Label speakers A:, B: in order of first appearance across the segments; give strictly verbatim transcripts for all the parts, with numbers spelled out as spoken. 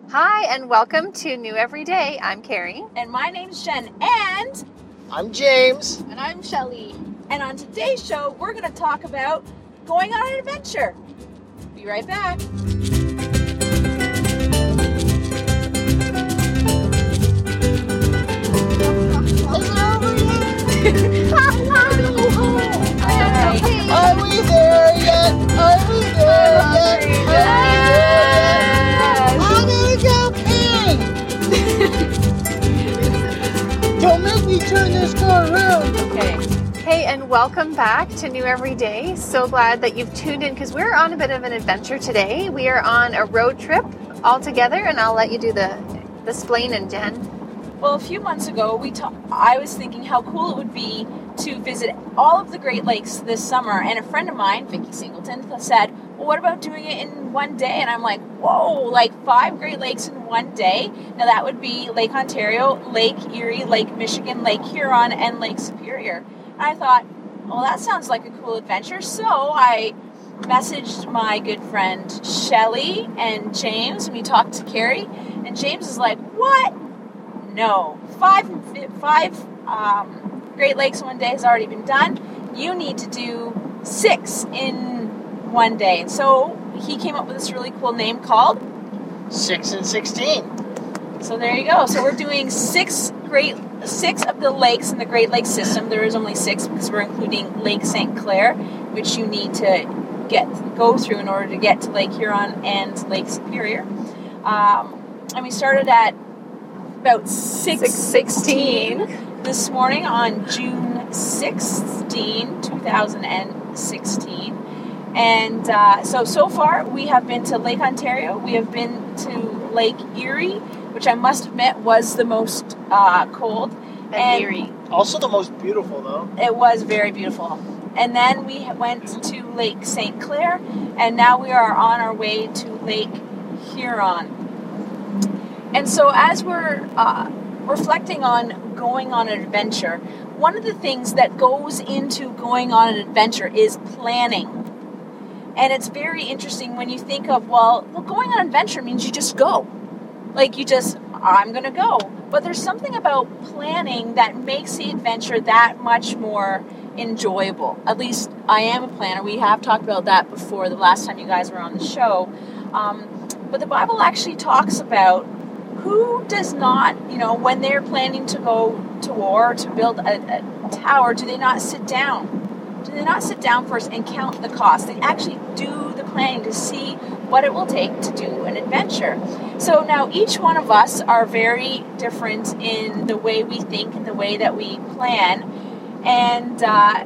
A: Hi, and welcome to New Every Day. I'm Carrie.
B: And my name's Jen. And
C: I'm James.
D: And I'm Shelly.
B: And on today's show, we're going to talk about going on an adventure. Be right back.
C: Are we there yet? Are we there yet? Are we there yet? Don't make me turn this car around.
A: Okay. Hey, and welcome back to New Every Day. So glad that you've tuned in because we're on a bit of an adventure today. We are on a road trip all together, and I'll let you do the the splaining, Jen.
B: Well, a few months ago, we ta- I was thinking how cool it would be to visit all of the Great Lakes this summer, and a friend of mine, Vicky Singleton, said, well, what about doing it in one day? And I'm like, whoa, like five Great Lakes in one day? Now that would be Lake Ontario, Lake Erie, Lake Michigan, Lake Huron, and Lake Superior. And I thought, well, that sounds like a cool adventure. So I messaged my good friend Shelly and James, and we talked to Carrie, and James is like, what? No, five, five um, Great Lakes in one day has already been done. You need to do six in one day. And so he came up with this really cool name called
C: Six and sixteen.
B: So there you go. So we're doing six great, six of the lakes in the Great Lakes system. There is only six because we're including Lake Saint Clair, which you need to get go through in order to get to Lake Huron and Lake Superior. Um, and we started at about six sixteen this morning on June sixteenth, twenty sixteen. And uh, so, so far, we have been to Lake Ontario. We have been to Lake Erie, which I must admit was the most uh, cold.
A: And,
B: and
A: Erie.
C: Also the most beautiful, though.
B: It was very beautiful. And then we went to Lake Saint Clair, and now we are on our way to Lake Huron. And so as we're uh, reflecting on going on an adventure, one of the things that goes into going on an adventure is planning. And it's very interesting when you think of, well, well, going on an adventure means you just go. Like you just, I'm going to go. But there's something about planning that makes the adventure that much more enjoyable. At least I am a planner. We have talked about that before the last time you guys were on the show. Um, but the Bible actually talks about who does not, you know, when they're planning to go to war, to build a, a tower, do they not sit down? Do they not sit down first and count the cost? They actually do the planning to see what it will take to do an adventure. So now each one of us are very different in the way we think and the way that we plan. And uh,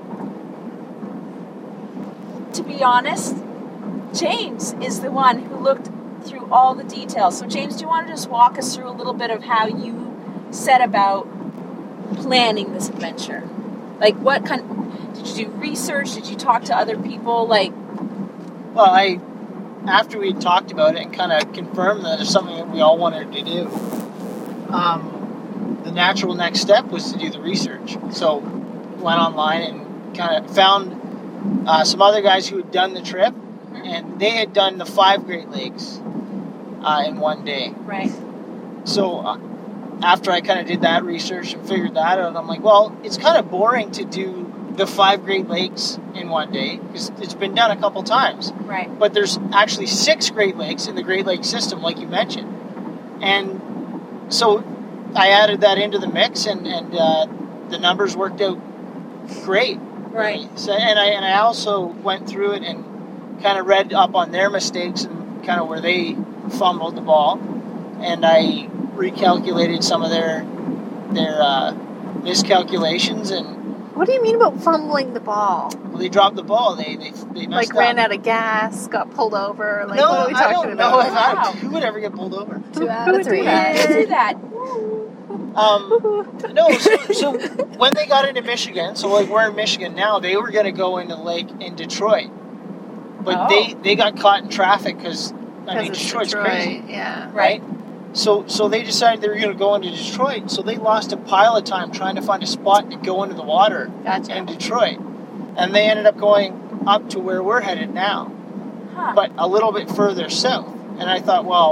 B: to be honest, James is the one who looked through all the details. So James, do you want to just walk us through a little bit of how you set about planning this adventure? Like what kind, did you do research? Did you talk to other people? Like,
C: Well, I, after we talked about it and kind of confirmed that it's something that we all wanted to do, um, the natural next step was to do the research. So went online and kind of found uh, some other guys who had done the trip, and they had done the five Great Lakes uh, in one day.
B: right.
C: So uh, after I kind of did that research and figured that out, I'm like, well, it's kind of boring to do the five Great Lakes in one day because it's been done a couple times.
B: Right.
C: But there's actually six Great Lakes in the Great Lakes system, like you mentioned. And so I added that into the mix, and, and uh, the numbers worked out great.
B: Right.
C: So, and I and I also went through it and kind of read up on their mistakes and kind of where they fumbled the ball, and I recalculated some of their their uh, miscalculations. And
A: What do you mean about fumbling the ball?
C: well, they dropped the ball. They they, they messed
A: Like
C: up.
A: ran out of gas, got pulled over? Like,
C: no,
A: what are we
C: I
A: talking
C: don't
A: about?
C: know if I,
B: Wow.
C: who would ever get pulled over.
D: Two out
A: Who
D: of three.
A: would do that?
B: Let's do that.
C: Um, no, so, so when they got into Michigan, so like we're in Michigan now, they were going to go into the lake in Detroit, but
B: Oh.
C: they, they got caught in traffic because I mean
A: Because it's
C: Detroit's
A: Detroit,
C: crazy,
A: yeah.
C: right? So so they decided they were going to go into Detroit, so they lost a pile of time trying to find a spot to go into the water
A: Gotcha.
C: in Detroit, and they ended up going up to where we're headed now,
B: Huh.
C: but a little bit further south. And I thought, well,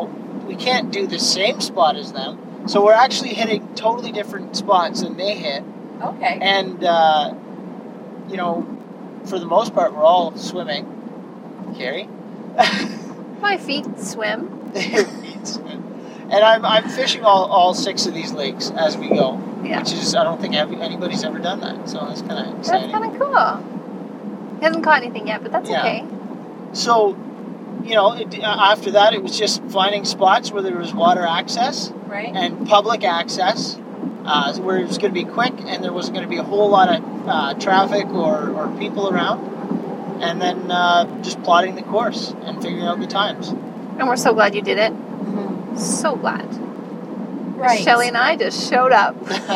C: we can't do the same spot as them. So we're actually hitting totally different spots than they hit.
B: Okay.
C: And, uh, you know, for the most part, we're all swimming. Carrie?
A: My feet swim.
C: Their feet swim. And I'm, I'm fishing all, all six of these lakes as we go.
A: Yeah.
C: Which is, I don't think anybody's ever done that. So that's kind of exciting.
A: That's kind of cool. He hasn't caught anything yet, but that's
C: Yeah.
A: okay.
C: So, you know, it, after that, it was just finding spots where there was water access
B: Right.
C: and public access, uh, where it was going to be quick and there wasn't going to be a whole lot of uh, traffic or, or people around. And then uh, just plotting the course and figuring out the times.
A: And we're so glad you did it.
C: Mm-hmm.
A: So glad.
B: Right.
A: Shelly and I just showed up.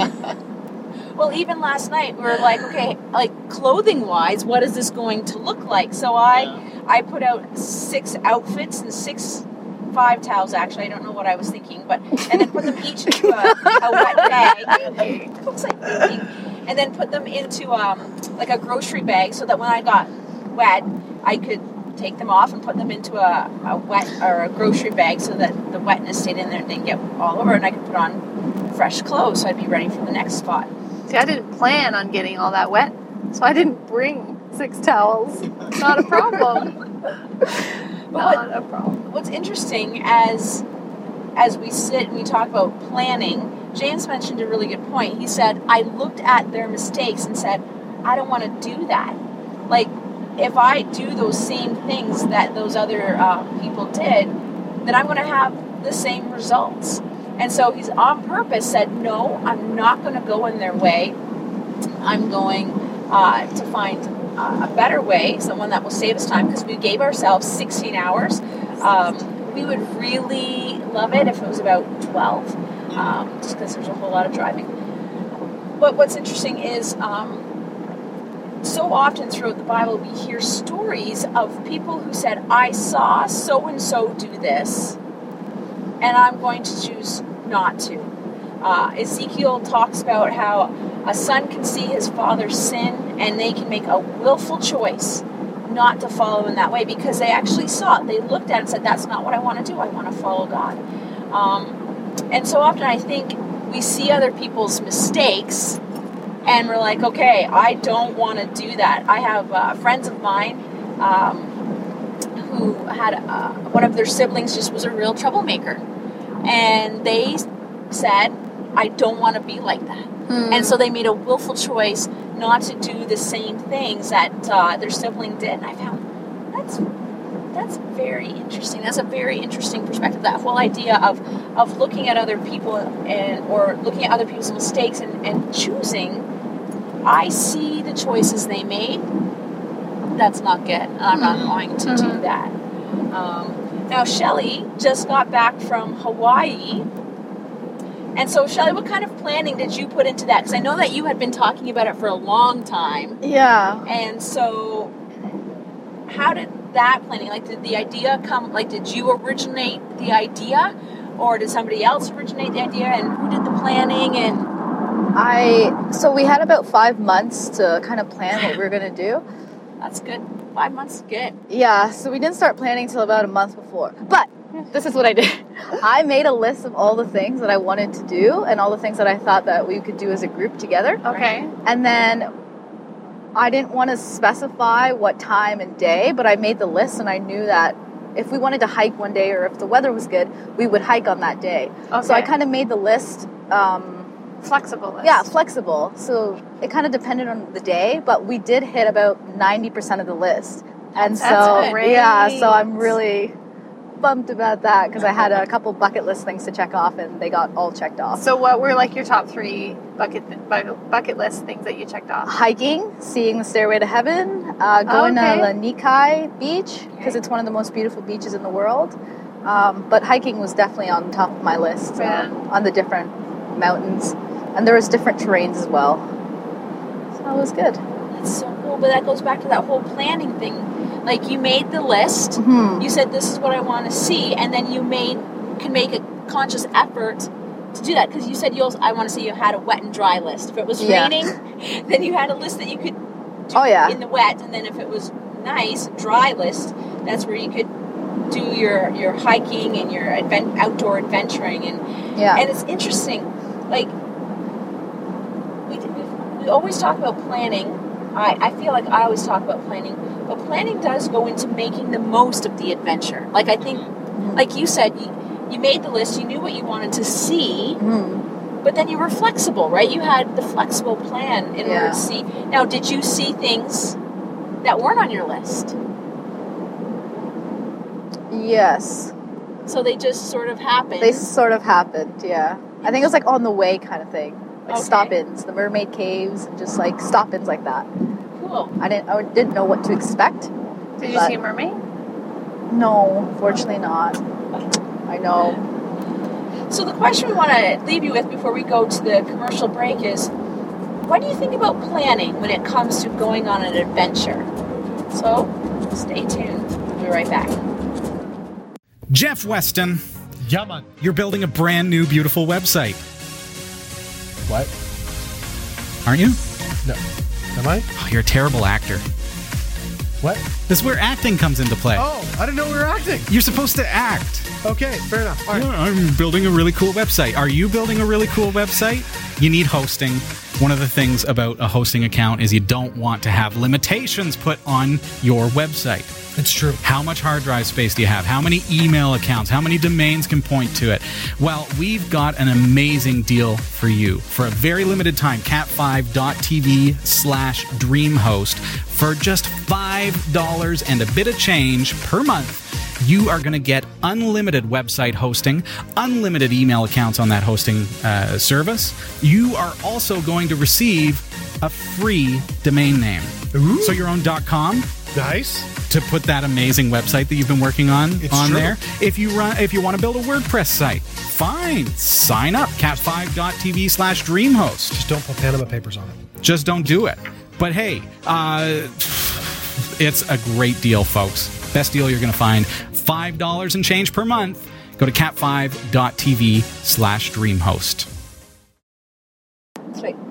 B: Well, even last night we were like, okay, like clothing wise, what is this going to look like? So I,
C: Yeah.
B: I put out six outfits and six, five towels actually. I don't know what I was thinking, but and then put them each into a, a wet bag. It looks like thinking, and then put them into um like a grocery bag so that when I got wet, I could take them off and put them into a, a wet or a grocery bag so that the wetness stayed in there and didn't get all over, and I could put on fresh clothes so I'd be ready for the next spot.
A: See, I didn't plan on getting all that wet, so I didn't bring six towels. Not a problem. Not a problem.
B: What's interesting as as we sit and we talk about planning, James mentioned a really good point. He said, I looked at their mistakes and said, I don't want to do that. Like, if I do those same things that those other uh, people did, then I'm going to have the same results. And so he's on purpose said, no, I'm not going to go in their way. I'm going uh, to find uh, a better way, someone that will save us time, because we gave ourselves sixteen hours. Um, we would really love it if it was about twelve, um, just because there's a whole lot of driving. But what's interesting is um, so often throughout the Bible we hear stories of people who said, I saw so-and-so do this, and I'm going to choose not to. Uh, Ezekiel talks about how a son can see his father sin and they can make a willful choice not to follow in that way because they actually saw it. They looked at it and said, that's not what I want to do. I want to follow God. Um, and so often I think we see other people's mistakes and we're like, okay, I don't want to do that. I have uh, friends of mine um, who had uh, one of their siblings just was a real troublemaker. And they said, I don't want to be like that. Hmm. And so they made a willful choice not to do the same things that uh, their sibling did. And I found that's that's very interesting. That's a very interesting perspective. That whole idea of of looking at other people and or looking at other people's mistakes and, and choosing. I see the choices they made. That's not good. And I'm not mm-hmm. going to mm-hmm. do that. Um, now, Shelly just got back from Hawaii. And so, Shelly, what kind of planning did you put into that? Because I know that you had been talking about it for a long time.
D: Yeah.
B: And so, how did that planning, like, did the idea come, like, did you originate the idea? Or did somebody else originate the idea? And who did the planning? And
D: I, so we had about five months to kind of plan what we were going to do.
B: That's good. Five months is good.
D: Yeah, so we didn't start planning till about a month before. But this is what I did. I made a list of all the things that I wanted to do and all the things that I thought that we could do as a group together.
A: Okay.
D: And then I didn't want to specify what time and day, but I made the list and I knew that if we wanted to hike one day or if the weather was good, we would hike on that day.
A: Okay.
D: So I kind of made the list... Um,
A: flexible list.
D: Yeah, flexible. So it kind of depended on the day, but we did hit about ninety percent of the list. And
A: That's
D: so,
A: great.
D: yeah, so I'm really bummed about that because I had a couple bucket list things to check off and they got all checked off.
A: So what were like your top three bucket bucket, bucket list things that you checked off?
D: Hiking, seeing the Stairway to Heaven, uh, going
A: okay.
D: to Lanikai Beach because it's one of the most beautiful beaches in the world. Um, but hiking was definitely on top of my list
A: yeah.
D: uh, on the different mountains. And there was different terrains as well. So it was good.
B: That's so cool. But that goes back to that whole planning thing. Like, you made the list.
D: Mm-hmm.
B: You said, this is what I want to see. And then you made can make a conscious effort to do that. Because you said, you also, I want to say you had a wet and dry list. If it was
D: yeah.
B: raining, then you had a list that you could do
D: oh, yeah.
B: in the wet. And then if it was nice, dry list, that's where you could do your, your hiking and your advent, outdoor adventuring. And,
D: Yeah.
B: and it's interesting. Like, we, we, we always talk about planning. I, I feel like I always talk about planning. But planning does go into making the most of the adventure. Like, I think, like you said, you, you made the list, you knew what you wanted to see,
D: Mm.
B: but then you were flexible, right? You had the flexible plan in
D: Yeah.
B: order to see. Now, did you see things that weren't on your list?
D: Yes.
B: So they just sort of happened.
D: They sort of happened, yeah. I think it was like on the way kind of thing. Like
B: Okay.
D: stop-ins, the mermaid caves, and just like stop-ins like that.
B: Cool.
D: I didn't I didn't know what to expect.
A: Did you
D: But-
A: see a mermaid?
D: No, fortunately not. I know.
B: So the question we want to leave you with before we go to the commercial break is, what do you think about planning when it comes to going on an adventure? So stay tuned. We'll be right back.
E: Jeff Weston,
F: Yeah, man.
E: you're building a brand new, beautiful website,
F: What?
E: aren't you?
F: No. Am I?
E: Oh, you're a terrible actor.
F: What?
E: This is where acting comes into play.
F: Oh, I didn't know we were acting.
E: You're supposed to act.
F: Okay, fair enough. All right.
E: Yeah, I'm building a really cool website. Are you building a really cool website? You need hosting. One of the things about a hosting account is you don't want to have limitations put on your website.
F: It's true.
E: How much hard drive space do you have? How many email accounts? How many domains can point to it? Well, we've got an amazing deal for you. For a very limited time, cat five dot t v slash dreamhost. For just five dollars and a bit of change per month, you are going to get unlimited website hosting, unlimited email accounts on that hosting uh, service. You are also going to receive a free domain name.
F: Ooh.
E: So your own .com
F: Nice.
E: to put that amazing website that you've been working on
F: It's
E: on
F: true.
E: there. If you run, if you want to build a WordPress site, fine, sign up cat five dot t v slash dreamhost.
F: Just don't put Panama Papers on it.
E: Just don't do it. But hey, uh, it's a great deal, folks. Best deal you're going to find. five dollars and change per month. Go to cat five dot t v slash dreamhost.
D: Sweet.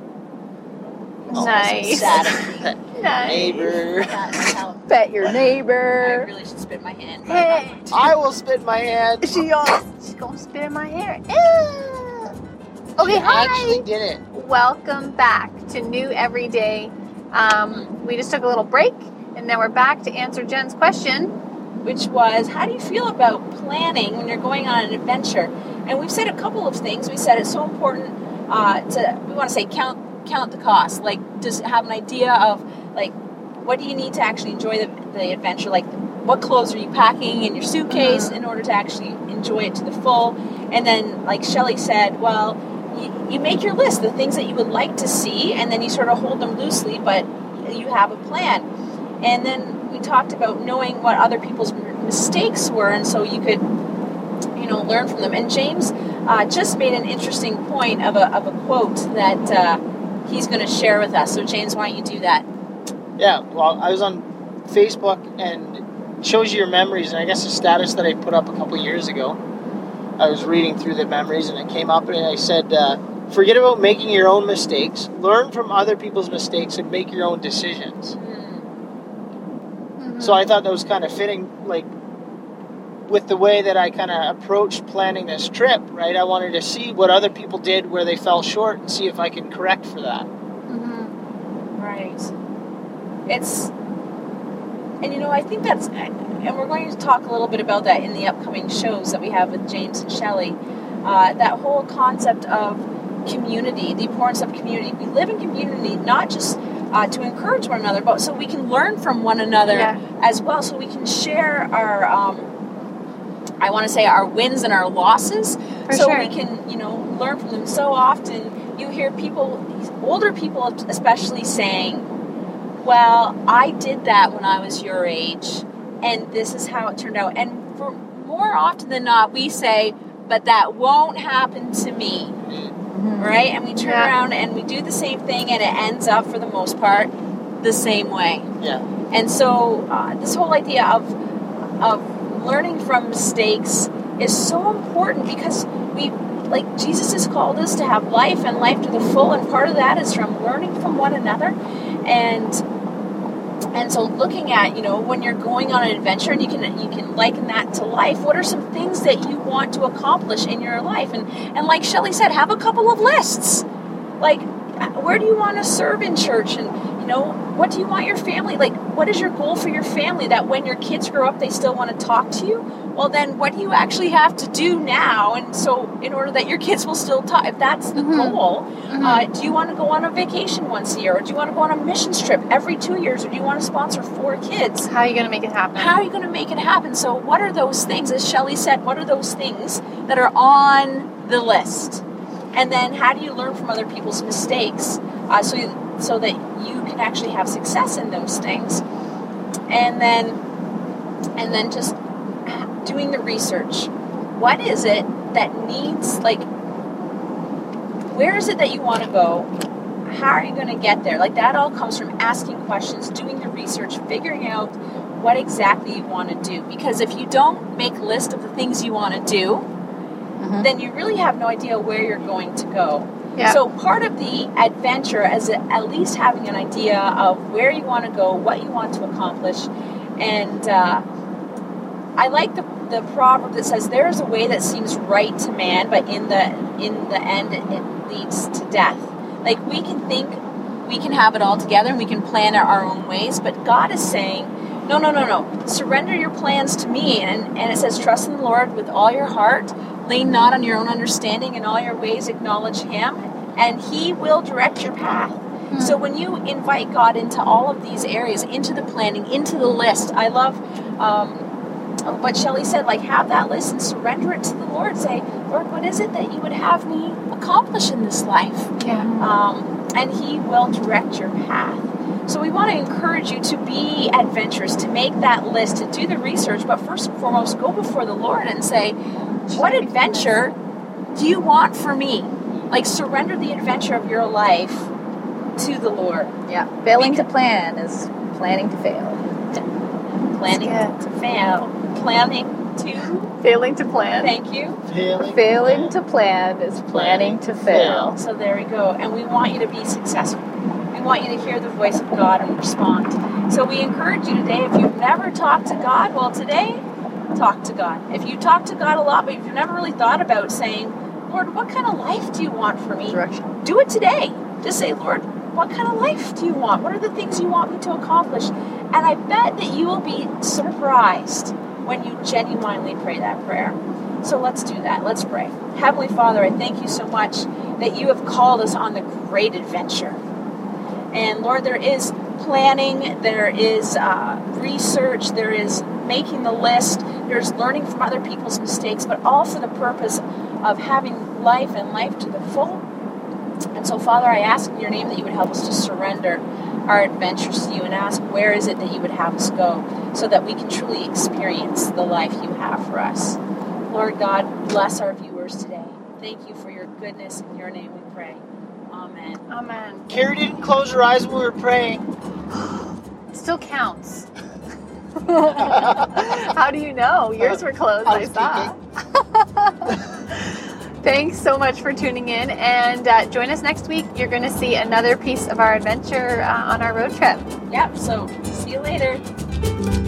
A: Nice.
B: Sad.
A: Nice.
C: Neighbor.
D: Bet your
B: I
D: neighbor.
B: really should spit my hand.
A: Hey.
C: I will spit my hand.
D: She all
A: She's gonna spit in my hair. Ew. Okay,
C: She
A: hi.
C: actually did it.
A: Welcome back to New Everyday. Um, we just took a little break, and now we're back to answer Jen's question.
B: Which was, how do you feel about planning when you're going on an adventure? And we've said a couple of things. We said it's so important uh, to, we want to say count count the cost. Like, just have an idea of, like, what do you need to actually enjoy the, the adventure? Like, what clothes are you packing in your suitcase in order to actually enjoy it to the full? And then, like Shelley said, well, you, you make your list, the things that you would like to see, and then you sort of hold them loosely, but you have a plan. And then we talked about knowing what other people's mistakes were, and so you could, you know, learn from them. And James uh, just made an interesting point of a, of a quote that uh, he's going to share with us. So James, why don't you do that?
C: Yeah, well, I was on Facebook and it shows you your memories, and I guess a status that I put up a couple years ago. I was reading through the memories, and it came up, and I said, uh, forget about making your own mistakes. Learn from other people's mistakes and make your own decisions. So I thought that was kind of fitting, like, with the way that I kind of approached planning this trip, right? I wanted to see what other people did where they fell short and see if I can correct for that.
B: Right. It's, and you know, I think that's, and we're going to talk a little bit about that in the upcoming shows that we have with James and Shelley. Uh, that whole concept of community, the importance of community. We live in community not just uh, to encourage one another, but so we can learn from one another
A: Yeah.
B: as well, so we can share our, um, I want to say, our wins and our losses,
A: For
B: so
A: sure.
B: we can, you know, learn from them. So often you hear people, older people especially, saying, well, I did that when I was your age, and this is how it turned out. And for more often than not, we say, but that won't happen to me, right? And we turn
A: Yeah.
B: around and we do the same thing, and it ends up, for the most part, the same way.
C: Yeah.
B: And so uh, this whole idea of of learning from mistakes is so important, because we, like, Jesus has called us to have life and life to the full, and part of that is from learning from one another. And and so looking at, you know, when you're going on an adventure, and you can you can liken that to life, what are some things that you want to accomplish in your life? And and like Shelley said, have a couple of lists. Like, where do you want to serve in church? And, you know, what do you want your family, like, what is your goal for your family, that when your kids grow up, they still want to talk to you? Well, then what do you actually have to do now? And so in order that your kids will still talk, if that's the
A: Mm-hmm.
B: goal,
A: Mm-hmm.
B: uh, do you want to go on a vacation once a year? Or do you want to go on a missions trip every two years? Or do you want to sponsor four kids?
A: How are you going to make it happen?
B: How are you going to make it happen? So what are those things, as Shelley said, what are those things that are on the list? And then how do you learn from other people's mistakes uh, so, you, so that you can actually have success in those things? And then, and then just doing the research. What is it that needs, like, where is it that you want to go? How are you going to get there? Like, that all comes from asking questions, doing the research, figuring out what exactly you want to do. Because if you don't make a list of the things you want to do,
D: Mm-hmm.
B: then you really have no idea where you're going to go.
A: Yeah.
B: So part of the adventure is at least having an idea of where you want to go, what you want to accomplish. And uh, I like the, the proverb that says, there is a way that seems right to man, but in the in the end it, it leads to death. Like, we can think we can have it all together and we can plan our, our own ways, but God is saying, no, no, no, no. Surrender your plans to me. And, and it says, trust in the Lord with all your heart. Lean not on your own understanding. In all your ways acknowledge Him, and He will direct your path.
A: Hmm.
B: So when you invite God into all of these areas, into the planning, into the list, I love um, what Shelley said, like, have that list and surrender it to the Lord. Say, Lord, what is it that you would have me accomplish in this life?
A: Yeah.
B: Um, and He will direct your path. So we want to encourage you to be adventurous, to make that list, to do the research, but first and foremost, go before the Lord and say, what adventure do you want for me? Like, surrender the adventure of your life to the Lord.
D: Yeah. Failing to plan is planning to fail.
B: Planning
A: That's
B: to fail. Planning to...
A: Failing to plan.
B: Thank you.
C: Failing,
D: Failing to plan is planning to fail.
B: So there we go. And we want you to be successful. We want you to hear the voice of God and respond. So we encourage you today, if you've never talked to God, well, today, talk to God. If you talk to God a lot, but you've never really thought about saying, Lord, what kind of life do you want for me?
D: Direction.
B: Do it today. Just say, Lord, what kind of life do you want? What are the things you want me to accomplish? And I bet that you will be surprised when you genuinely pray that prayer. So let's do that. Let's pray. Heavenly Father, I thank you so much that you have called us on the great adventure. And Lord, there is planning, there is uh, research, there is making the list, there's learning from other people's mistakes, but all for the purpose of having life and life to the full. And so, Father, I ask in your name that you would help us to surrender our adventures to you and ask, where is it that you would have us go so that we can truly experience the life you have for us. Lord God, bless our viewers today. Thank you for your goodness. In your name we pray. Amen.
A: Amen.
C: Carrie didn't close her eyes when we were praying.
A: It still counts. How do you know? Yours were closed, I saw. Thanks so much for tuning in, and uh, join us next week. You're going to see another piece of our adventure uh, on our road trip.
B: Yep, so see you later.